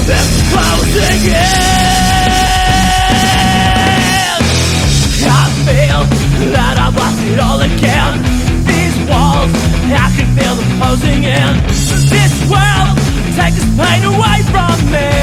It's closing in. I feel that I've lost it all again. These walls, I can feel them closing in. This world, take this pain away from me.